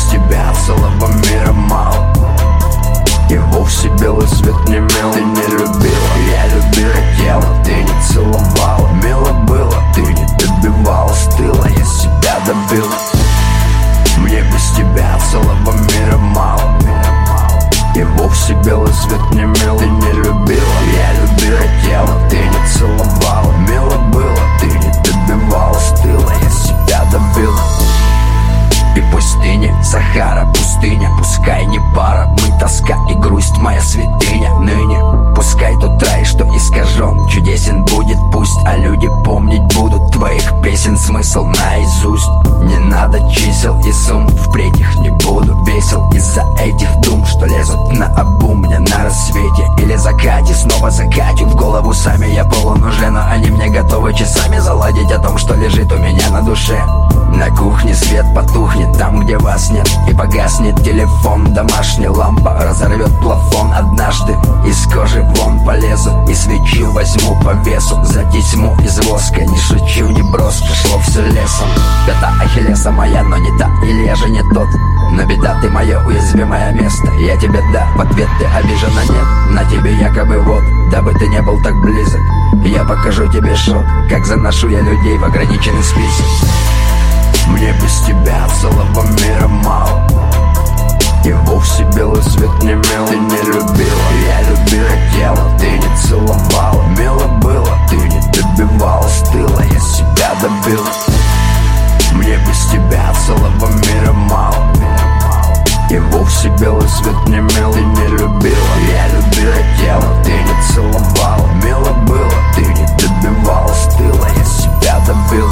без тебя целого мира мало. И вовсе белый свет не мил. Ты не любила, я любил, хотела, ты не целовала. Мило было, ты не добивалась, тыла, я себя добил. Мне без тебя целого мира мало. И вовсе белый свет не мил. Ты не любила, я любил, хотела, ты не целовала. Мило было, ты не добивалась, тыла, я себя добил. И пустыня, Сахара, пустыня, пускай не пара, мы тоска и грусть, моя святыня ныне. Пускай тот рай, что искажен, чудесен будет пусть, а люди помнить будут твоих песен смысл наизусть. Не надо чисел и сумм, впредь их не буду весел из-за этих дум, что лезут на обум мне на рассвете или закате. Снова закатят в голову сами, я полон уже, но они мне готовы часами заладить о том, что лежит у меня на душе. На кухне свет потухнет там, где вас нет, и погаснет телефон. Домашняя лампа разорвет плафон однажды. Из кожи вон полезу и свечу возьму по весу. За тесьму из воска, не шучу, не броско, шло все лесом. Пята Ахиллеса моя, но не та, или я же не тот. Но беда, ты мое уязвимое место. Я тебе да, в ответ ты обижена нет. На тебе якобы вот, дабы ты не был так близок, я покажу тебе шот, как заношу я людей в ограниченный список. Мне без тебя целого мира мало. И вовсе белый свет не мил. Ты не любила, я любил, хотела, ты не целовала. Мило было, ты не добивалась, тыла, я себя добил. Мне без тебя целого мира мало. И вовсе белый свет не мил. Ты не любила, я любил, хотела, ты не целовала. Мило было, ты не добивалась, тыла, я себя добил.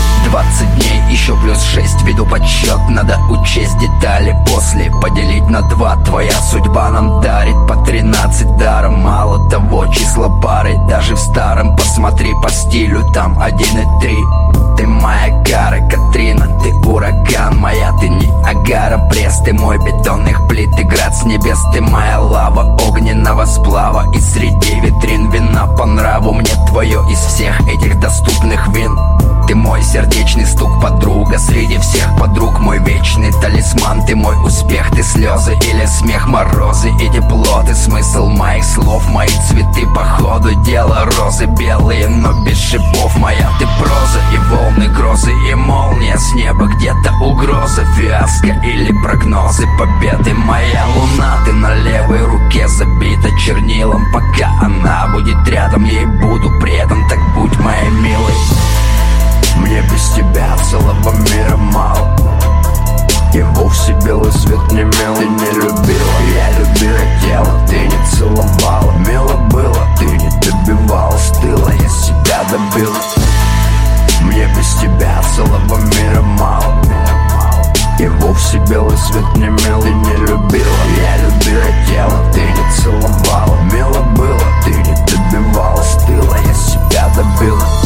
20 дней, еще плюс 6, веду подсчет. Надо учесть детали после, поделить на 2. Твоя судьба нам дарит по 13 даром. Мало того, числа пары, даже в старом посмотри по стилю, там 1 и 3. Ты моя Кара, Катрина, ты ураган моя, ты не Агара, пресс, ты мой бетонных плит, ты град с небес, ты моя лава огненного сплава. И среди витрин вина по нраву мне твое из всех этих доступных вин. Ты мой сердечный стук, подруга, среди всех подруг мой вечный талисман. Ты мой успех, ты слезы или смех, морозы и тепло. Ты смысл моих слов, мои цветы по ходу дела. Розы белые, но без шипов, моя ты проза. И волны, грозы и молния с неба, где-то угроза, фиаско или прогнозы победы. Моя луна, ты на левой руке забита чернилом. Пока она будет рядом, ей буду предан, так будь моей милой. Мне без тебя целого мира мало. И вовсе белый свет не мил. Ты не любила, я любил, хотела, ты не целовала. Мило было, ты не добивалась, тыла, я себя добил. Мне без тебя целого мира мало. И вовсе белый свет не мил. Ты не любила, я любил, хотела, ты не целовала. Мило было, ты не добивалась, тыла, я себя добил.